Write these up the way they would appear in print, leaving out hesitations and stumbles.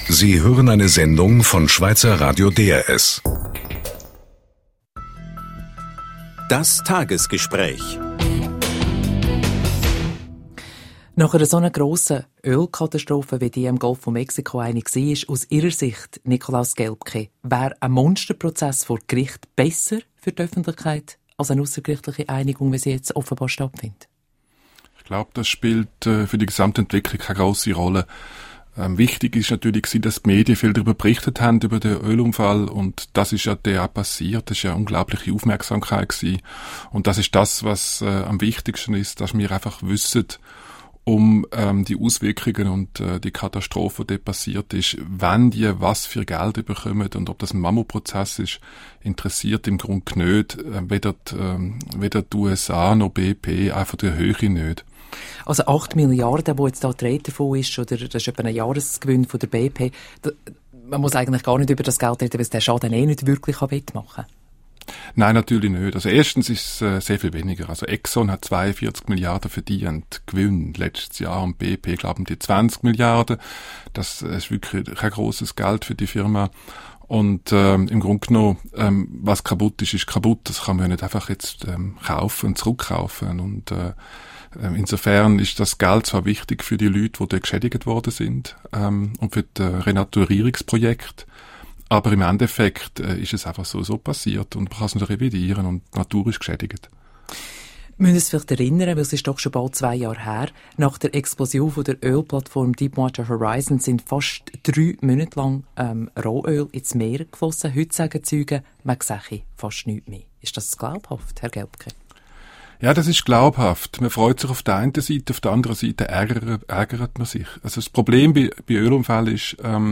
Sie hören eine Sendung von Schweizer Radio DRS. Das Tagesgespräch. Nach einer so einer grossen Ölkatastrophe, wie die im Golf von Mexiko eine war, aus Ihrer Sicht, Nikolaus Gelbke, wäre ein Monsterprozess vor Gericht besser für die Öffentlichkeit als eine aussergerichtliche Einigung, wie sie jetzt offenbar stattfindet? Ich glaube, das spielt für die Gesamtentwicklung keine grosse Rolle. Wichtig ist natürlich, dass die Medien viel darüber berichtet haben, über den Ölunfall, und das ist ja der passiert. Das ist ja eine unglaubliche Aufmerksamkeit gewesen. Und das ist das, was am wichtigsten ist, dass wir einfach wissen, um die Auswirkungen und die Katastrophe, die passiert ist, wenn die was für Geld bekommen und ob das ein Mammutprozess ist, interessiert im Grunde nicht, weder die USA noch BP, einfach die Höhe nicht. Also 8 Milliarden, wo jetzt da die Rede davon ist, oder das ist etwa ein Jahresgewinn von der BP, man muss eigentlich gar nicht über das Geld reden, weil es den Schaden nicht wirklich wettmachen kann. Nein, natürlich nicht. Also erstens ist es sehr viel weniger. Also Exxon hat 42 Milliarden verdient, Gewinn letztes Jahr, und BP glauben die 20 Milliarden. Das ist wirklich kein grosses Geld für die Firma. Und im Grunde genommen, was kaputt ist, ist kaputt. Das kann man ja nicht einfach jetzt kaufen und zurückkaufen. Und insofern ist das Geld zwar wichtig für die Leute, die geschädigt worden sind, und für das Renaturierungsprojekt, aber im Endeffekt ist es einfach so passiert und man kann es nicht revidieren und die Natur ist geschädigt. Wir müssen uns vielleicht erinnern, weil es ist doch schon bald 2 Jahre her, nach der Explosion von der Ölplattform Deepwater Horizon sind fast 3 Monate lang Rohöl ins Meer geflossen. Heute sagen Zeugen, man sehe fast nichts mehr. Ist das glaubhaft, Herr Gelbke? Ja, das ist glaubhaft. Man freut sich auf der einen Seite, auf der anderen Seite ärgert man sich. Also das Problem bei Ölunfällen ist,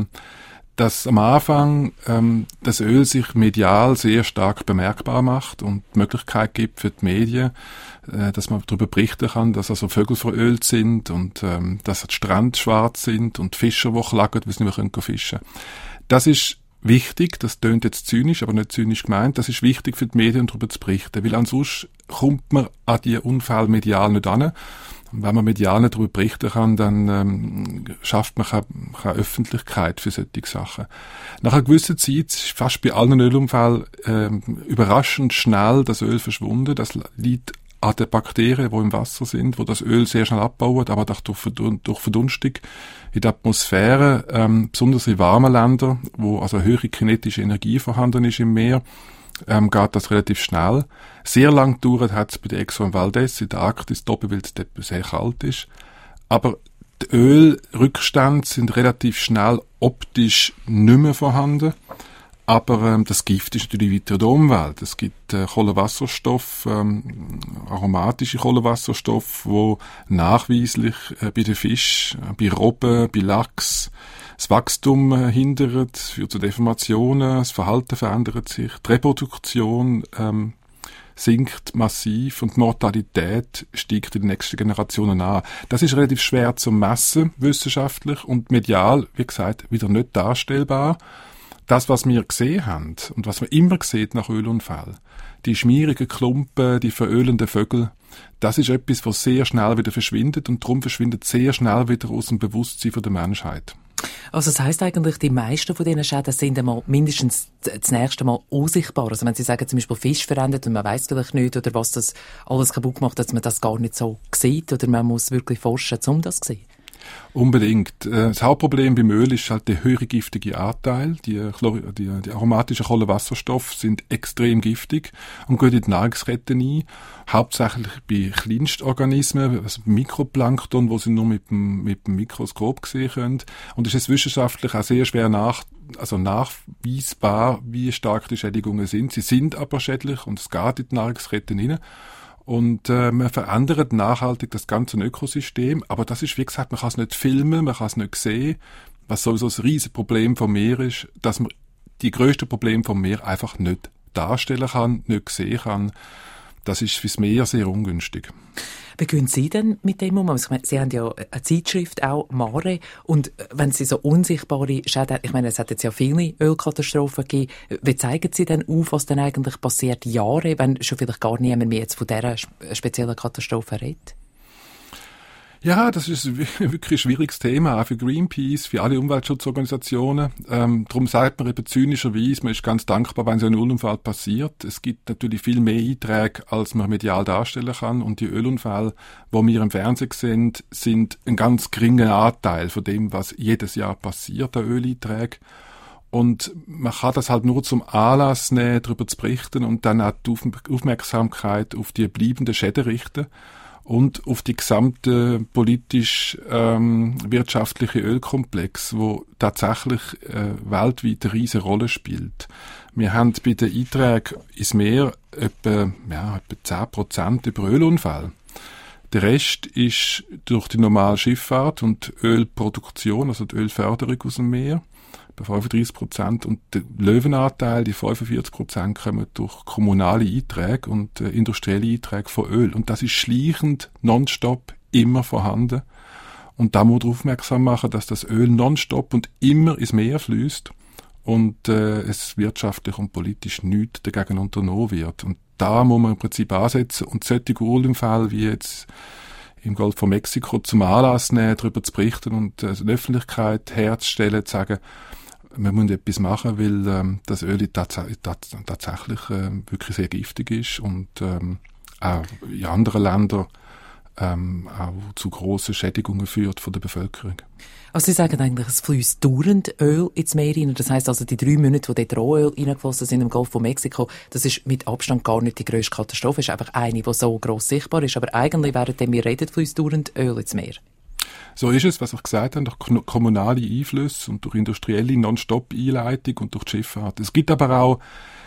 dass am Anfang das Öl sich medial sehr stark bemerkbar macht und die Möglichkeit gibt für die Medien, dass man darüber berichten kann, dass also Vögel verölt sind und dass die Strände schwarz sind und Fischer, die klagen, weil sie nicht mehr fischen können. Das ist wichtig, das tönt jetzt zynisch, aber nicht zynisch gemeint, das ist wichtig für die Medien, darüber zu berichten, weil ansonsten kommt man an die Unfälle medial nicht an. Und wenn man medial nicht darüber berichten kann, dann schafft man keine Öffentlichkeit für solche Sachen. Nach einer gewissen Zeit ist fast bei allen Ölunfällen überraschend schnell das Öl verschwunden. Das liegt an den Bakterien, die im Wasser sind, wo das Öl sehr schnell abbauen, aber auch durch Verdunstung in der Atmosphäre, besonders in warmen Ländern, wo also höhere kinetische Energie vorhanden ist im Meer, geht das relativ schnell. Sehr lang gedauert hat es bei der Exxon Valdez in der Arktis, weil es dort sehr kalt ist. Aber die Ölrückstände sind relativ schnell optisch nicht mehr vorhanden. Aber das Gift ist natürlich weiter in der Umwelt. Es gibt Kohlenwasserstoff, aromatische Kohlenwasserstoff, wo nachweislich bei den Fischen, bei Robben, bei Lachs das Wachstum hindert, führt zu Deformationen, das Verhalten verändert sich, die Reproduktion sinkt massiv und die Mortalität steigt in den nächsten Generationen an. Das ist relativ schwer zu messen, wissenschaftlich, und medial, wie gesagt, wieder nicht darstellbar. Das, was wir gesehen haben und was man immer sieht nach Ölunfällen, die schmierigen Klumpen, die verölenden Vögel, das ist etwas, was sehr schnell wieder verschwindet, und darum verschwindet sehr schnell wieder aus dem Bewusstsein der Menschheit. Also das heisst eigentlich, die meisten von diesen Schäden sind einmal mindestens das nächste Mal unsichtbar. Also wenn Sie sagen, zum Beispiel Fisch verendet und man weiss vielleicht nicht, oder was das alles kaputt macht, dass man das gar nicht so sieht, oder man muss wirklich forschen, um das zu sehen. Unbedingt. Das Hauptproblem beim Öl ist halt der höhere giftige Anteil. Die aromatischen Kohlenwasserstoffe sind extrem giftig und gehen in die Nahrungskette ein. Hauptsächlich bei Kleinstorganismen, also Mikroplankton, wo sie nur mit dem Mikroskop sehen können. Und es ist wissenschaftlich auch sehr schwer nachweisbar, wie stark die Schädigungen sind. Sie sind aber schädlich und es geht in die Nahrungskette hinein. Und man verändert nachhaltig das ganze Ökosystem, aber das ist, wie gesagt, man kann es nicht filmen, man kann es nicht sehen, was sowieso das riesige Problem vom Meer ist, dass man die grössten Probleme vom Meer einfach nicht darstellen kann, nicht sehen kann. Das ist fürs Meer sehr ungünstig. Wie gehen Sie denn mit dem um? Ich meine, Sie haben ja eine Zeitschrift, auch Mare, und wenn Sie so unsichtbare Schäden, ich meine, es hat jetzt ja viele Ölkatastrophen gegeben, wie zeigen Sie denn auf, was denn eigentlich passiert Jahre, wenn schon vielleicht gar niemand mehr jetzt von dieser speziellen Katastrophe redet? Ja, das ist wirklich ein schwieriges Thema, auch für Greenpeace, für alle Umweltschutzorganisationen. Darum sagt man eben zynischerweise, man ist ganz dankbar, wenn so ein Ölunfall passiert. Es gibt natürlich viel mehr Einträge, als man medial darstellen kann. Und die Ölunfälle, die wir im Fernsehen sehen, sind ein ganz geringer Anteil von dem, was jedes Jahr passiert an Öleinträgen. Und man kann das halt nur zum Anlass nehmen, darüber zu berichten und dann auch die Aufmerksamkeit auf die bleibenden Schäden richten. Und auf die gesamte politisch-wirtschaftliche Ölkomplex, wo tatsächlich weltweit eine riesige Rolle spielt. Wir haben bei den Einträgen ins Meer etwa 10% über Ölunfälle. Der Rest ist durch die normale Schifffahrt und Ölproduktion, also die Ölförderung aus dem Meer, bei 35%. Und der Löwenanteil, die 45%, kommen durch kommunale Einträge und industrielle Einträge von Öl. Und das ist schleichend, nonstop, immer vorhanden. Und da muss man darauf aufmerksam machen, dass das Öl nonstop und immer ins Meer fließt und es wirtschaftlich und politisch nichts dagegen unternommen wird. Und da muss man im Prinzip ansetzen und solche Ölunfälle wie jetzt im Golf von Mexiko zum Anlass nehmen, darüber zu berichten und die Öffentlichkeit herzustellen, zu sagen, wir müssen etwas machen, weil das Öl tatsächlich wirklich sehr giftig ist und auch in anderen Ländern auch zu grossen Schädigungen führt von der Bevölkerung. Also Sie sagen eigentlich, es fließt dauernd Öl ins Meer rein. Das heisst also, die 3 Monate, wo dort Rohöl reingeflossen sind im Golf von Mexiko, das ist mit Abstand gar nicht die grösste Katastrophe. Es ist einfach eine, die so gross sichtbar ist. Aber eigentlich, während wir reden, fließt dauernd Öl ins Meer. So ist es, was ich gesagt habe, durch kommunale Einflüsse und durch industrielle Non-Stop-Einleitung und durch die Schifffahrt. Es gibt aber auch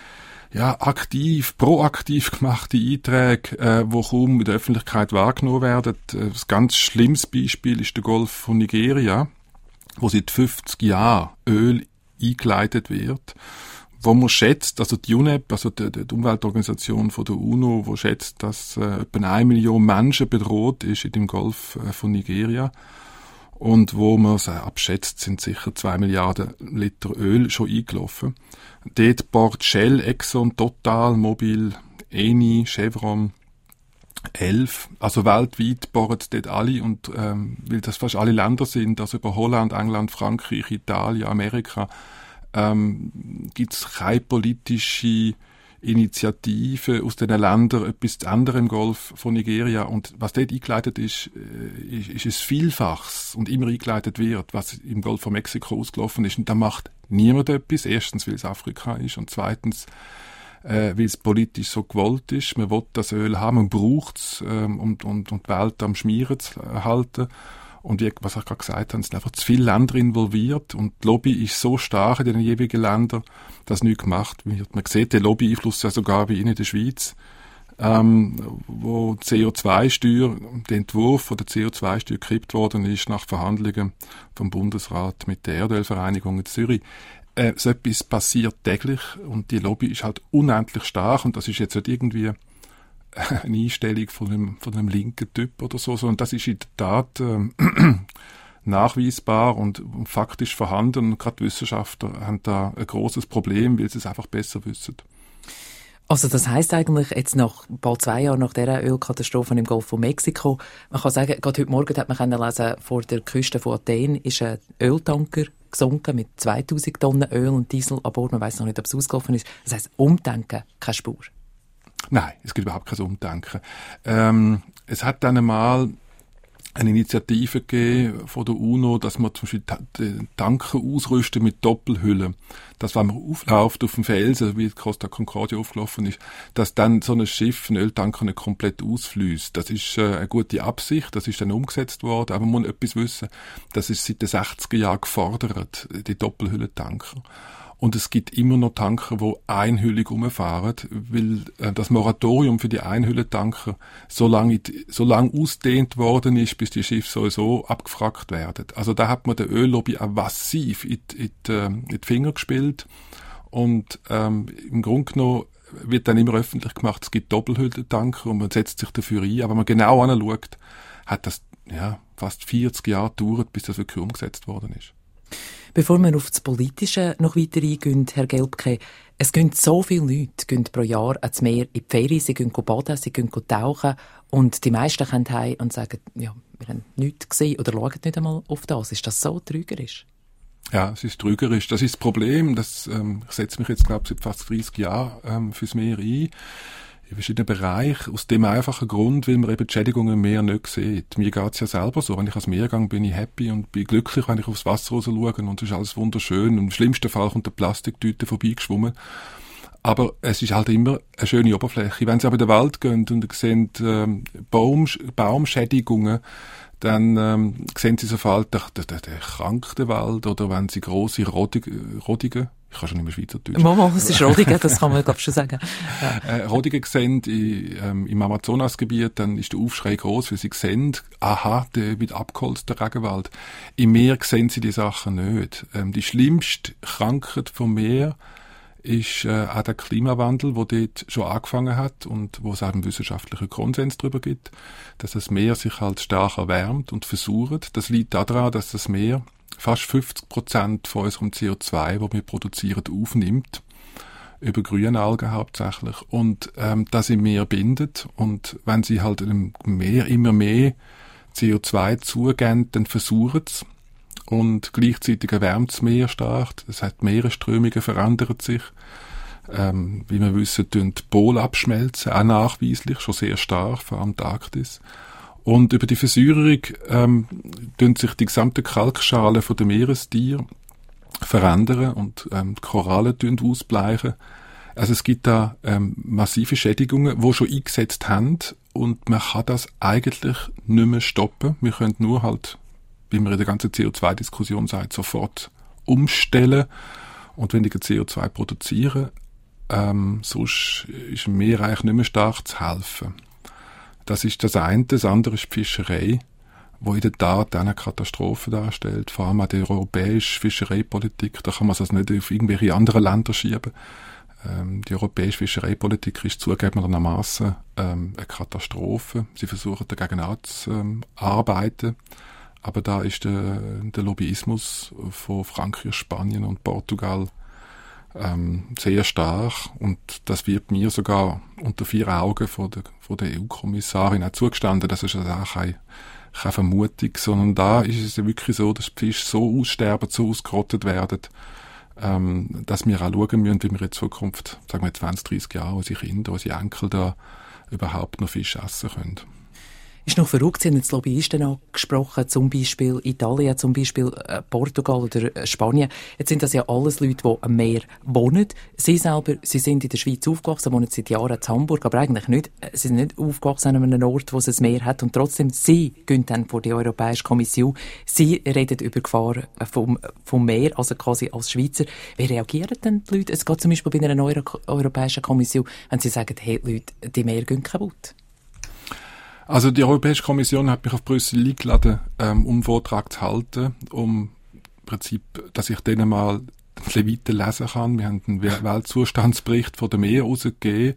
proaktiv gemachte Einträge, die kaum in der Öffentlichkeit wahrgenommen werden. Ein ganz schlimmes Beispiel ist der Golf von Nigeria, wo seit 50 Jahren Öl eingeleitet wird, wo man schätzt, also die UNEP, also die Umweltorganisation von der UNO, wo schätzt, dass etwa 1 Million Menschen bedroht ist in dem Golf von Nigeria. Und wo man es abschätzt, sind sicher 2 Milliarden Liter Öl schon eingelaufen. Dort bohrt Shell, Exxon, Total, Mobil, Eni, Chevron, 11. Also weltweit bohren dort alle und weil das fast alle Länder sind, also über Holland, England, Frankreich, Italien, Amerika, gibt es keine politische Initiative aus diesen Ländern, etwas zu ändern im Golf von Nigeria. Und was dort eingeleitet ist es Vielfaches und immer eingeleitet wird, was im Golf von Mexiko ausgelaufen ist. Und da macht niemand etwas. Erstens, weil es Afrika ist und zweitens, weil es politisch so gewollt ist. Man will das Öl haben, man braucht es, um die Welt am Schmieren zu halten. Und was ich gerade gesagt habe, es sind einfach zu viele Länder involviert und die Lobby ist so stark in den jeweiligen Ländern, dass nichts gemacht wird. Man sieht den Lobbyeinfluss ja sogar wie in der Schweiz, wo die CO2-Steuer, der Entwurf von der CO2-Steuer gekippt worden ist nach Verhandlungen vom Bundesrat mit der Erdölvereinigung in Zürich. So etwas passiert täglich und die Lobby ist halt unendlich stark und das ist jetzt nicht irgendwie eine Einstellung von einem linken Typ oder so, sondern das ist in der Tat nachweisbar und faktisch vorhanden. Und gerade die Wissenschaftler haben da ein grosses Problem, weil sie es einfach besser wissen. Also das heisst eigentlich, jetzt nach bald 2 Jahren nach dieser Ölkatastrophe im Golf von Mexiko, man kann sagen, gerade heute Morgen hat man können lesen, vor der Küste von Athen ist ein Öltanker gesunken mit 2000 Tonnen Öl und Diesel an Bord. Man weiss noch nicht, ob es ausgelaufen ist. Das heisst, Umdenken, keine Spur. Nein, es gibt überhaupt kein Umdenken. Es hat dann einmal eine Initiative gegeben von der UNO, dass man zum Beispiel Tanker ausrüsten mit Doppelhüllen. Dass, wenn man aufläuft auf dem Felsen, wie Costa Concordia aufgelaufen ist, dass dann so ein Schiff, ein Öltanker nicht komplett ausfließt. Das ist eine gute Absicht, das ist dann umgesetzt worden, aber man muss etwas wissen, das ist seit den 60er Jahren gefordert, die Doppelhüllentanker. Und es gibt immer noch Tanker, die einhüllig rumfahren, weil das Moratorium für die Einhüllentanker so lang ausdehnt worden ist, bis die Schiffe sowieso abgefragt werden. Also da hat man der Öllobby auch massiv in die Finger gespielt. Und im Grunde genommen wird dann immer öffentlich gemacht, es gibt Doppelhüllentanker und man setzt sich dafür ein. Aber wenn man genau anschaut, hat das fast 40 Jahre gedauert, bis das wirklich umgesetzt worden ist. Bevor wir auf das Politische noch weiter eingehen, Herr Gelbke, es gehen so viele Leute gehen pro Jahr ans Meer in die Ferien, sie gehen baden, sie gehen tauchen und die meisten kommen heim und sagen, ja, wir haben nichts gesehen oder schauen nicht einmal auf das. Ist das so trügerisch? Ja, es ist trügerisch. Das ist das Problem. Ich setze mich jetzt, glaube ich, seit fast 30 Jahren fürs Meer ein. In verschiedenen Bereichen. Aus dem einfachen Grund, weil man eben die Schädigungen im Meer nicht sieht. Mir geht's ja selber so. Wenn ich ans Meer gehe, bin ich happy und bin glücklich, wenn ich aufs Wasser raus schaue und es ist alles wunderschön. Und im schlimmsten Fall kommt eine Plastiktüte vorbeigeschwommen. Aber es ist halt immer eine schöne Oberfläche. Wenn Sie aber in den Wald gehen und sehen Baumschädigungen, dann sehen Sie sofort den kranken Wald, oder wenn Sie grosse Rodigen, ich kann schon nicht mehr Schweizerdeutsch. Mama, es ist Rodigen, das kann man glaube ich schon sagen. Ja. Rodigen sehen im Amazonasgebiet, dann ist der Aufschrei gross, weil sie sehen, aha, der wird abgeholzt, der Regenwald. Im Meer sehen sie die Sachen nicht. Die schlimmste Krankheit vom Meer ist auch der Klimawandel, der dort schon angefangen hat und wo es auch einen wissenschaftlichen Konsens darüber gibt, dass das Meer sich halt stark erwärmt und versauert. Das liegt daran, dass das Meer fast 50% von unserem CO2, das wir produzieren, aufnimmt. Über Grünalgen hauptsächlich. Und das im Meer bindet. Und wenn sie halt im Meer immer mehr CO2 zugeben, dann versauert es. Und gleichzeitig erwärmt das Meer stark. Das heißt, die Meeresströmungen verändern sich. Wie wir wissen, tun die Pole abschmelzen, auch nachweislich, schon sehr stark, vor allem die Arktis. Und über die Versauerung tun sich die gesamte Kalkschale der Meerestiere verändern und die Korallen ausbleichen. Also es gibt da massive Schädigungen, die schon eingesetzt haben und man kann das eigentlich nicht mehr stoppen. Wir können nur halt, wie man in der ganzen CO2-Diskussion sagt, sofort umstellen und weniger CO2 produzieren. Sonst ist dem Meer eigentlich nicht mehr stark zu helfen. Das ist das eine. Das andere ist die Fischerei, die in der Tat eine Katastrophe darstellt. Vor allem auch die europäische Fischereipolitik. Da kann man das nicht auf irgendwelche anderen Länder schieben. Die europäische Fischereipolitik ist zugegebenermaßen eine Katastrophe. Sie versuchen dagegen anzuarbeiten. Aber da ist der Lobbyismus von Frankreich, Spanien und Portugal sehr stark, und das wird mir sogar unter 4 Augen von der EU-Kommissarin auch zugestanden. Das ist also auch keine Vermutung, sondern da ist es ja wirklich so, dass die Fische so aussterben, so ausgerottet werden, dass wir auch schauen müssen, wie wir in Zukunft, sagen wir 20, 30 Jahre, unsere Kinder, unsere Enkel da überhaupt noch Fisch essen können. Ist noch verrückt, Sie haben jetzt Lobbyisten angesprochen, zum Beispiel Italien, zum Beispiel Portugal oder Spanien. Jetzt sind das ja alles Leute, die am Meer wohnen. Sie selber, Sie sind in der Schweiz aufgewachsen, wohnen seit Jahren in Hamburg, aber eigentlich nicht. Sie sind nicht aufgewachsen an einem Ort, wo es ein Meer hat, und trotzdem, Sie gehen dann vor die Europäische Kommission. Sie reden über Gefahren vom Meer, also quasi als Schweizer. Wie reagieren denn die Leute? Es geht zum Beispiel bei einer Europäischen Kommission, wenn Sie sagen, hey Leute, die Meere gehen kaputt. Also die Europäische Kommission hat mich auf Brüssel eingeladen, um einen Vortrag zu halten, im Prinzip, dass ich denen mal ein bisschen weiter lesen kann. Wir haben einen Weltzustandsbericht von dem Meer rausgegeben,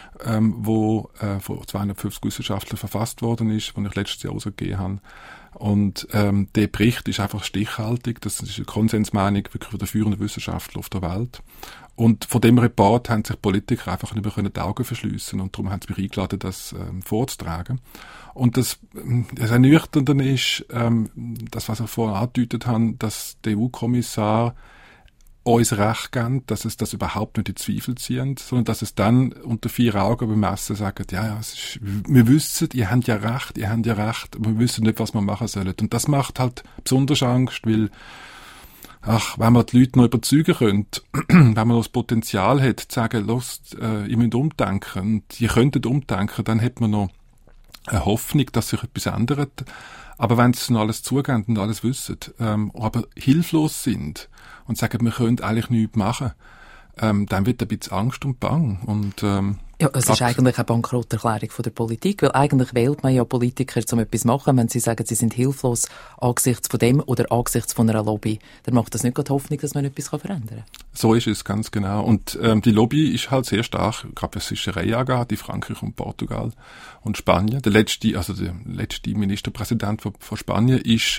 wo von 250 Wissenschaftlern verfasst worden ist, den ich letztes Jahr rausgegeben habe. Und der Bericht ist einfach stichhaltig. Das ist eine Konsensmeinung wirklich der führenden Wissenschaftler auf der Welt. Und von dem Report haben sich Politiker einfach nicht mehr die Augen verschliessen, und darum haben sie mich eingeladen, das vorzutragen. Und das Ernüchternde ist, das, was ich vorhin angedeutet habe, dass der EU-Kommissar uns Recht geben, dass es das überhaupt nicht in Zweifel ziehen, sondern dass es dann unter 4 Augen beim Messen sagt, ja, wir wissen, ihr habt ja recht, aber wir wissen nicht, was wir machen sollen. Und das macht halt besonders Angst, weil, wenn man die Leute noch überzeugen könnte, wenn man noch das Potenzial hat, zu sagen, ihr müsst umdenken, und ihr könntet umdenken, dann hat man noch eine Hoffnung, dass sich etwas ändert. Aber wenn sie noch alles zugeben und alles wissen, aber hilflos sind und sagen, wir können eigentlich nichts machen, dann wird ein bisschen Angst und Bang. Und, ja, es ist eigentlich eine Bankrotterklärung von der Politik, weil eigentlich wählt man ja Politiker, um etwas zu machen. Wenn sie sagen, sie sind hilflos angesichts von dem oder angesichts von einer Lobby, dann macht das nicht gerade Hoffnung, dass man etwas verändern kann. So ist es, ganz genau. Und die Lobby ist halt sehr stark, gerade was Fischerei angeht, in Frankreich und Portugal und Spanien. Der letzte Ministerpräsident von Spanien ist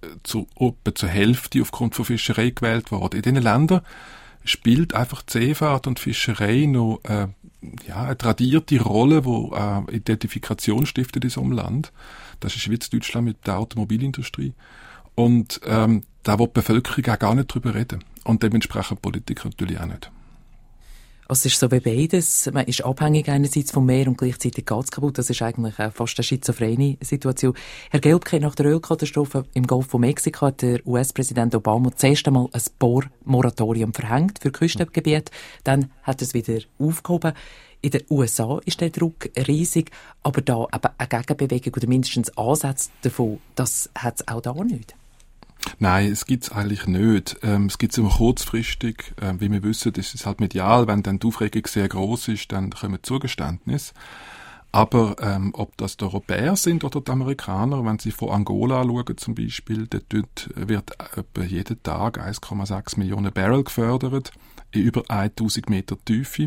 etwa zur Hälfte aufgrund von Fischerei gewählt worden. In diesen Ländern spielt einfach die Seefahrt und Fischerei noch eine tradierte Rolle, die Identifikation stiftet in so einem Land. Das ist Schweiz, Deutschland mit der Automobilindustrie. Und da will die Bevölkerung auch gar nicht drüber reden. Und dementsprechend Politiker natürlich auch nicht. Also es ist so wie beides. Man ist abhängig einerseits vom Meer und gleichzeitig geht es kaputt. Das ist eigentlich fast eine schizophrene Situation. Herr Gelbke, nach der Ölkatastrophe im Golf von Mexiko hat der US-Präsident Obama zuerst einmal ein Bohrmoratorium verhängt für Küstengebiete. Dann hat er es wieder aufgehoben. In den USA ist der Druck riesig, aber da eben eine Gegenbewegung oder mindestens Ansätze davon, das hat es auch da nicht. Nein, es gibt's eigentlich nicht. Es gibt's immer kurzfristig. Wie wir wissen, ist es halt medial. Wenn dann die Aufregung sehr groß ist, dann kommen Zugeständnisse. Aber ob das die Europäer sind oder die Amerikaner, wenn sie von Angola schauen zum Beispiel, dort wird etwa jeden Tag 1,6 Millionen Barrel gefördert in über 1000 Meter Tiefe.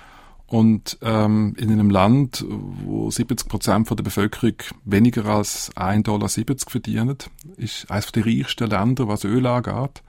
Und in einem Land, wo 70% der Bevölkerung weniger als $1,70 verdienen, ist eines der reichsten Länder, was Öl angeht.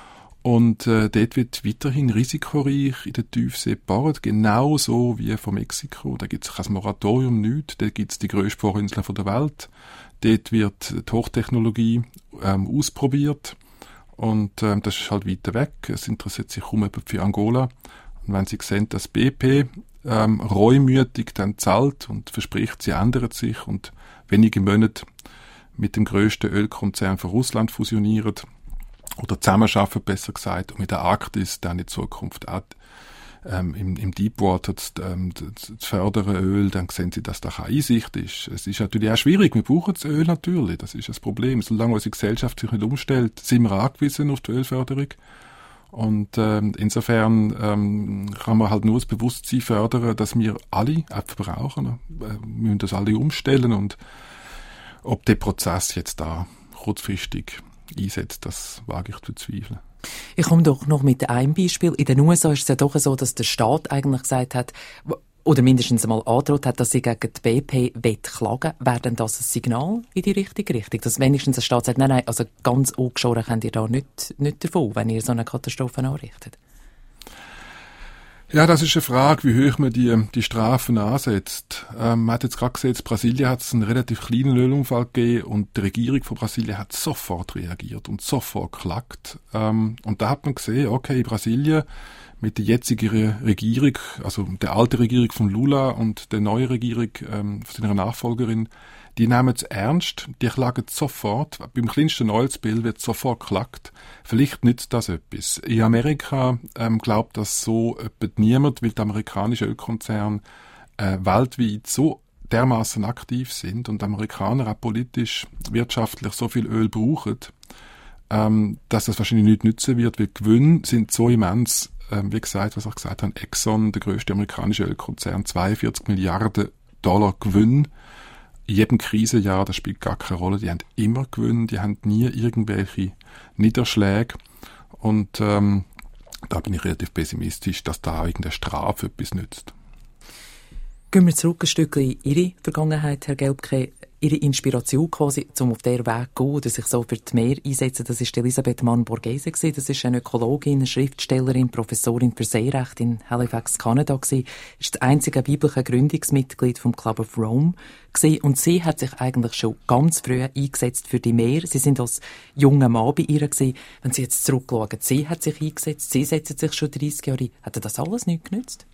Und dort wird weiterhin risikoreich in der Tiefsee gebohrt, genauso wie von Mexiko. Da gibt es kein Moratorium, nichts. Dort gibt es die grösste Bohrinsel der Welt. Dort wird die Hochtechnologie ausprobiert. Und das ist halt weiter weg. Es interessiert sich kaum jemand für Angola. Und wenn Sie sehen, dass BP reumütig dann zahlt und verspricht, sie ändert sich und wenige Monate mit dem grössten Ölkonzern von Russland fusionieren oder zusammenarbeiten, besser gesagt, und mit der Arktis dann in Zukunft auch im Deepwater zu fördern Öl, dann sehen Sie, dass da keine Einsicht ist. Es ist natürlich auch schwierig, wir brauchen das Öl natürlich, das ist das Problem. Solange unsere Gesellschaft sich nicht umstellt, sind wir angewiesen auf die Ölförderung. Und insofern kann man halt nur das Bewusstsein fördern, dass wir alle Äpfel brauchen. Wir müssen das alle umstellen. Und ob der Prozess jetzt da kurzfristig einsetzt, das wage ich zu bezweifeln. Ich komme doch noch mit einem Beispiel. In den USA ist es ja doch so, dass der Staat eigentlich gesagt hat, oder mindestens einmal angedroht hat, dass sie gegen die BP klagen. Wäre denn das ein Signal in die richtige Richtung? Dass wenigstens der Staat sagt, nein, also ganz ungeschoren könnt ihr da nicht davon, wenn ihr so eine Katastrophe anrichtet? Ja, das ist eine Frage, wie hoch man die Strafen ansetzt. Man hat jetzt gerade gesehen, in Brasilien hat es einen relativ kleinen Ölunfall gegeben und die Regierung von Brasilien hat sofort reagiert und sofort geklagt. Und da hat man gesehen, okay, in Brasilien mit der jetzigen Regierung, also der alten Regierung von Lula und der neuen Regierung von seiner Nachfolgerin, die nehmen es ernst, die klagen sofort. Beim kleinsten Oil-Spill wird sofort geklagt. Vielleicht nützt das etwas. In Amerika glaubt das so niemand, weil die amerikanischen Ölkonzerne weltweit so dermaßen aktiv sind und Amerikaner auch politisch, wirtschaftlich so viel Öl brauchen, dass das wahrscheinlich nicht nützen wird, weil die Gewinne sind so immens. Wie gesagt, was ich gesagt habe, Exxon, der grösste amerikanische Ölkonzern, 42 Milliarden Dollar Gewinn. In jedem Krisenjahr, das spielt gar keine Rolle, die haben immer Gewinn, die haben nie irgendwelche Niederschläge. Und da bin ich relativ pessimistisch, dass da irgendeine Strafe etwas nützt. Gehen wir zurück ein Stück in Ihre Vergangenheit, Herr Gelbke. Ihre Inspiration quasi, um auf der Weg zu gehen oder sich so für die Meer einsetzen, das ist Elisabeth Mann-Borghese gewesen. Das ist eine Ökologin, Schriftstellerin, Professorin für Seerecht in Halifax, Kanada gewesen. Ist das einzige weibliche Gründungsmitglied vom Club of Rome gewesen. Und sie hat sich eigentlich schon ganz früh eingesetzt für die Meer. Sie sind als junger Mann bei ihr gewesen. Wenn Sie jetzt zurückschauen, sie hat sich eingesetzt, sie setzt sich schon 30 Jahre ein. Hat das alles nicht genützt?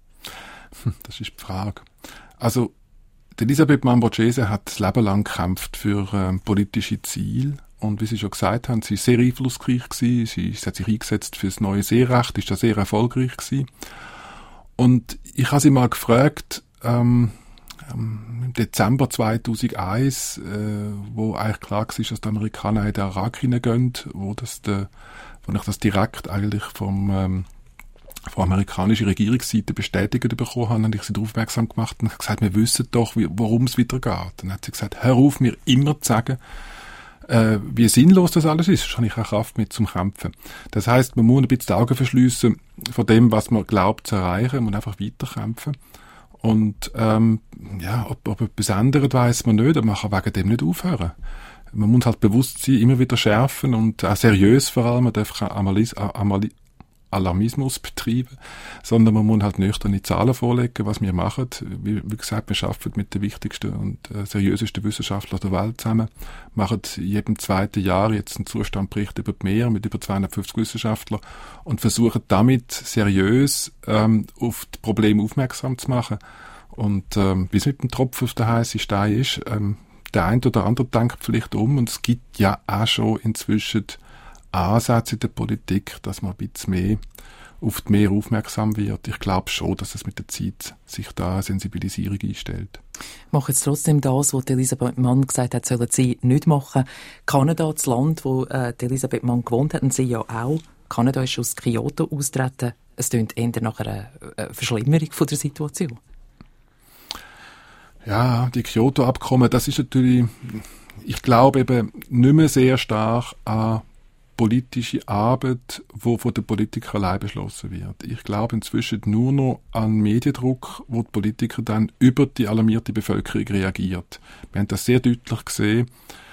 Das ist die Frage. Also, Elisabeth Mann-Borghese hat das Leben lang gekämpft für politische Ziele. Und wie Sie schon gesagt haben, sie war sehr einflussreich gewesen. Sie hat sich eingesetzt für das neue Seerecht, ist da sehr erfolgreich gewesen. Und ich habe sie mal gefragt, im Dezember 2001, wo eigentlich klar war, dass die Amerikaner in den Irak hineingehen, wo ich das direkt eigentlich von amerikanischer Regierungsseite bestätigt bekommen habe, und ich sie darauf aufmerksam gemacht und gesagt, wir wissen doch, worum es wieder geht. Dann hat sie gesagt, hör auf, mir immer zu sagen, wie sinnlos das alles ist. Sonst habe ich auch Kraft mit zum Kämpfen. Das heisst, man muss ein bisschen die Augen verschliessen von dem, was man glaubt zu erreichen, und einfach weiterkämpfen. Und ob etwas ändert, weiss man nicht, aber man kann wegen dem nicht aufhören. Man muss halt Bewusstsein immer wieder schärfen und auch seriös vor allem. Man darf kein Alarmismus betreiben, sondern man muss halt nüchterne Zahlen vorlegen, was wir machen. Wie gesagt, wir arbeiten mit den wichtigsten und seriösesten Wissenschaftlern der Welt zusammen, machen jedem 2. Jahr jetzt einen Zustandbericht über die Meer mit über 250 Wissenschaftlern und versuchen damit seriös auf die Probleme aufmerksam zu machen. Und wie es mit dem Tropfen auf den heißen Stein ist, der eine oder andere denkt vielleicht und es gibt ja auch schon inzwischen Ansätze in der Politik, dass man ein bisschen mehr auf die Meer aufmerksam wird. Ich glaube schon, dass es mit der Zeit sich da eine Sensibilisierung einstellt. Machen jetzt trotzdem das, was Elisabeth Mann gesagt hat, sollen sie nicht machen. Kanada, das Land, wo Elisabeth Mann gewohnt hat, und sie ja auch. Kanada ist aus Kyoto austreten. Es klingt eher nach einer Verschlimmerung von der Situation. Ja, die Kyoto-Abkommen, das ist natürlich, ich glaube eben nicht mehr sehr stark an politische Arbeit, die von den Politikern allein beschlossen wird. Ich glaube inzwischen nur noch an Mediendruck, wo die Politiker dann über die alarmierte Bevölkerung reagiert. Wir haben das sehr deutlich gesehen,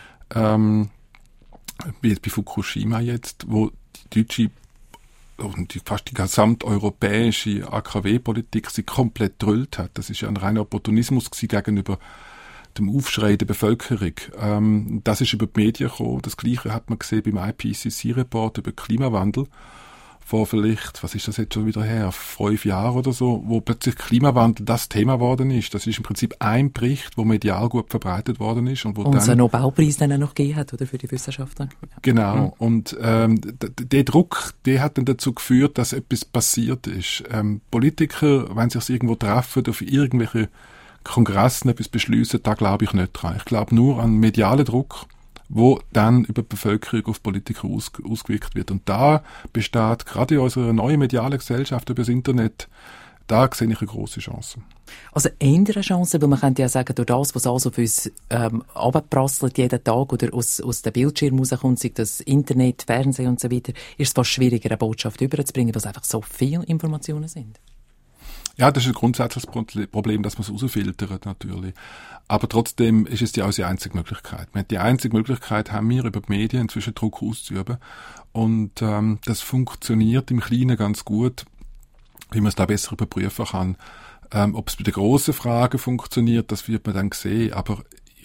wie bei Fukushima jetzt, wo die deutsche und fast die gesamteuropäische AKW-Politik sie komplett drüllt hat. Das ist ja ein reiner Opportunismus gegenüber dem Aufschrei der Bevölkerung. Das ist über die Medien gekommen. Das Gleiche hat man gesehen beim IPCC-Report über Klimawandel. Vor vielleicht, was ist das jetzt schon wieder her, 5 Jahren oder so, wo plötzlich Klimawandel das Thema geworden ist. Das ist im Prinzip ein Bericht, wo medial gut verbreitet worden ist. Und es einen Nobelpreis dann auch noch gegeben hat, oder, für die Wissenschaftler. Genau. Und der Druck, der hat dann dazu geführt, dass etwas passiert ist. Politiker, wenn sie sich irgendwo treffen, auf irgendwelche Kongressen etwas beschließen, da glaube ich nicht dran. Ich glaube nur an medialen Druck, wo dann über die Bevölkerung auf Politiker ausgewirkt wird. Und da besteht gerade in unserer neuen medialen Gesellschaft über das Internet, da sehe ich eine grosse Chance. Also eher eine Chance, weil man könnte ja sagen, durch das, was also für uns runterprasselt jeden Tag oder aus dem Bildschirm rauskommt, sei das Internet, Fernsehen und so weiter, ist es fast schwieriger, eine Botschaft überzubringen, weil es einfach so viele Informationen sind. Ja, das ist ein grundsätzliches Problem, dass man es rausfiltert, natürlich. Aber trotzdem ist es die einzige Möglichkeit. Die einzige Möglichkeit haben wir, über die Medien inzwischen Druck auszuüben. Und das funktioniert im Kleinen ganz gut, wie man es da besser überprüfen kann. Ob es bei den grossen Fragen funktioniert, das wird man dann sehen. Aber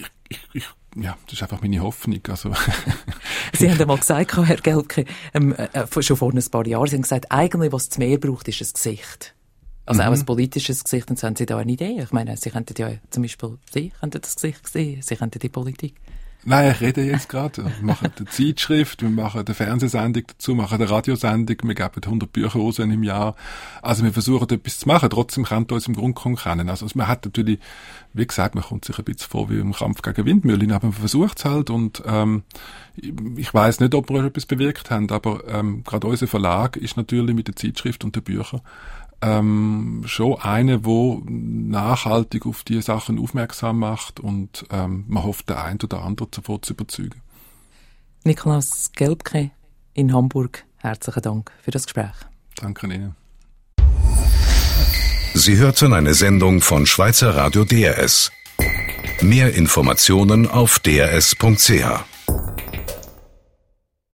ja, das ist einfach meine Hoffnung. Also. Sie haben einmal gesagt, Herr Gelbke, schon vor ein paar Jahren, Sie haben gesagt, eigentlich, was das Meer braucht, ist ein Gesicht. Also auch ein politisches Gesicht, und so haben Sie da eine Idee? Ich meine, Sie könnten ja zum Beispiel, Sie könnten das Gesicht sehen, Sie könnten die Politik. Nein, ich rede jetzt gerade. Wir machen eine Zeitschrift, wir machen eine Fernsehsendung dazu, machen eine Radiosendung, wir geben 100 Bücher raus im Jahr. Also wir versuchen etwas zu machen, trotzdem kann uns im Grunde kaum kennen. Also man hat natürlich, wie gesagt, man kommt sich ein bisschen vor wie im Kampf gegen Windmühlen, aber man versucht es halt und ich weiss nicht, ob wir etwas bewirkt haben, aber gerade unser Verlag ist natürlich mit der Zeitschrift und den Büchern schon eine, wo nachhaltig auf die Sachen aufmerksam macht und man hofft, der ein oder andere sofort zu überzeugen. Nikolaus Gelbke in Hamburg, herzlichen Dank für das Gespräch. Danke Ihnen. Sie hörten eine Sendung von Schweizer Radio DRS. Mehr Informationen auf drs.ch.